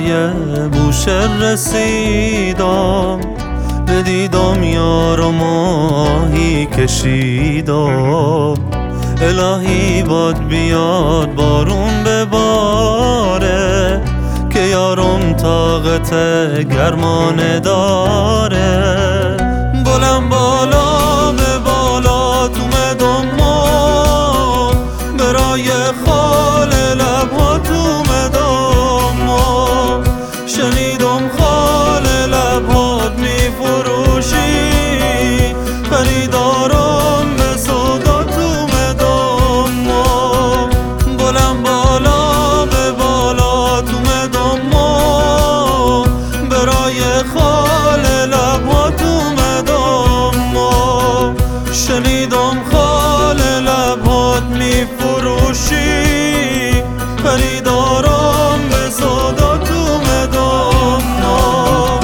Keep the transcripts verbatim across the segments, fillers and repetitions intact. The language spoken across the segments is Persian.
پای بوشهر رسیدم، ندیدم یار و ماهی کشیدم. الهی باد بیاد بارون بباره، که یارم طاقت گرما داره. بلند بالا به بالا تو مدام ما، برای خال لبها تو مدام ما. شنیدم خال لبهات میفروشی، خریدارم به سودا تو مدام ما. بلند بالا به بالا تو مدام ما، برای خال لبها تو مدام ما. شنیدم خال لبهات میفروشی، خریدارم به سودا تو مدام ما.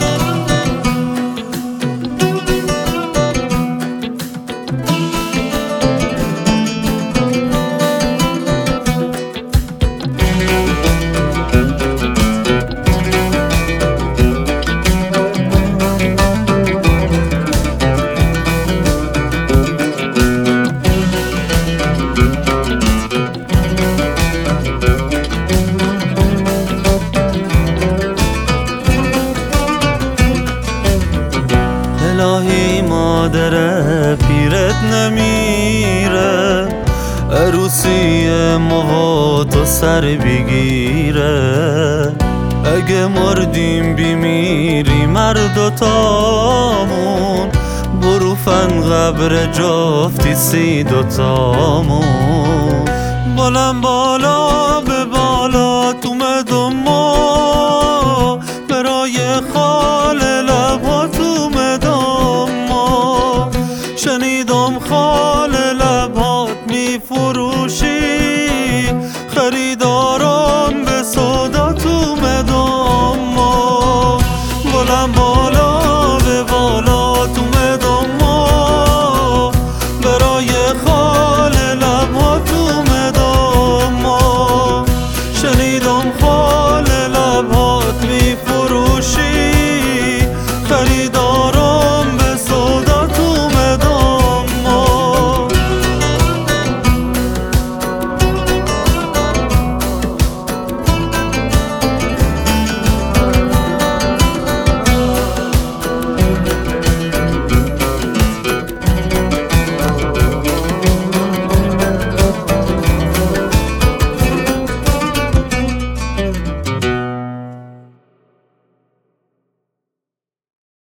الهی مادر پیرت نمیره، عروسی ما تو سر بگیره. اگه مردیم بیمیری مرد تامون، بروفن قبر جفتی سی دوتامون. بلند بالا